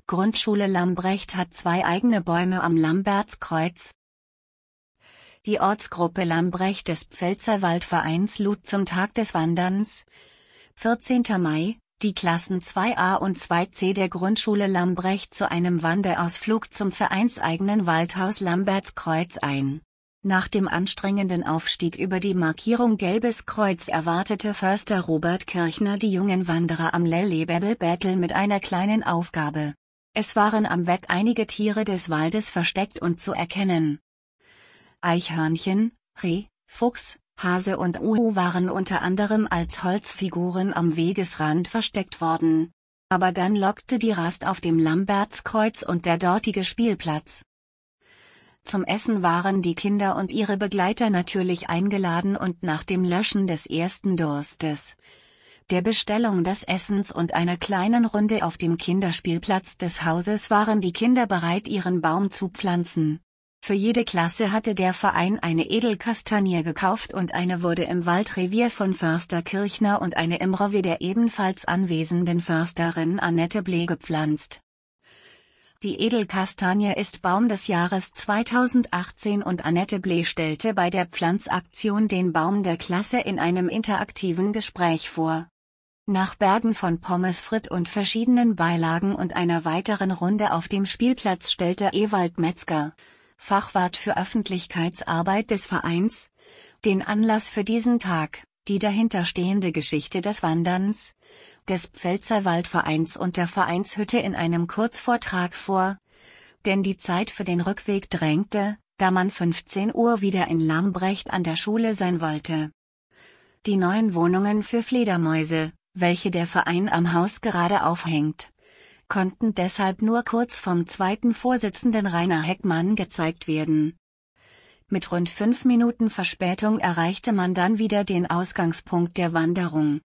Grundschule Lambrecht hat 2 eigene Bäume am Lambertskreuz. Die Ortsgruppe Lambrecht des Pfälzerwald-Vereins lud zum Tag des Wanderns, 14. Mai, die Klassen 2a und 2c der Grundschule Lambrecht zu einem Wanderausflug zum vereinseigenen Waldhaus Lambertskreuz ein. Nach dem anstrengenden Aufstieg über die Markierung Gelbes Kreuz erwartete Förster Robert Kirchner die jungen Wanderer am Lellebäbel-Bättel mit einer kleinen Aufgabe. Es waren am Weg einige Tiere des Waldes versteckt und zu erkennen. Eichhörnchen, Reh, Fuchs, Hase und Uhu waren unter anderem als Holzfiguren am Wegesrand versteckt worden. Aber dann lockte die Rast auf dem Lambertskreuz und der dortige Spielplatz. Zum Essen waren die Kinder und ihre Begleiter natürlich eingeladen und nach dem Löschen des ersten Durstes, der Bestellung des Essens und einer kleinen Runde auf dem Kinderspielplatz des Hauses waren die Kinder bereit, ihren Baum zu pflanzen. Für jede Klasse hatte der Verein eine Edelkastanie gekauft und eine wurde im Waldrevier von Förster Kirchner und eine im Revier der ebenfalls anwesenden Försterin Annette Blee gepflanzt. Die Edelkastanie ist Baum des Jahres 2018 und Annette Blee stellte bei der Pflanzaktion den Baum der Klasse in einem interaktiven Gespräch vor. Nach Bergen von Pommes frites und verschiedenen Beilagen und einer weiteren Runde auf dem Spielplatz stellte Ewald Metzger, Fachwart für Öffentlichkeitsarbeit des Vereins, den Anlass für diesen Tag, die dahinterstehende Geschichte des Wanderns, des Pfälzerwaldvereins und der Vereinshütte in einem Kurzvortrag vor, denn die Zeit für den Rückweg drängte, da man 15 Uhr wieder in Lambrecht an der Schule sein wollte. Die neuen Wohnungen für Fledermäuse, welche der Verein am Haus gerade aufhängt, konnten deshalb nur kurz vom zweiten Vorsitzenden Rainer Heckmann gezeigt werden. Mit rund 5 Minuten Verspätung erreichte man dann wieder den Ausgangspunkt der Wanderung.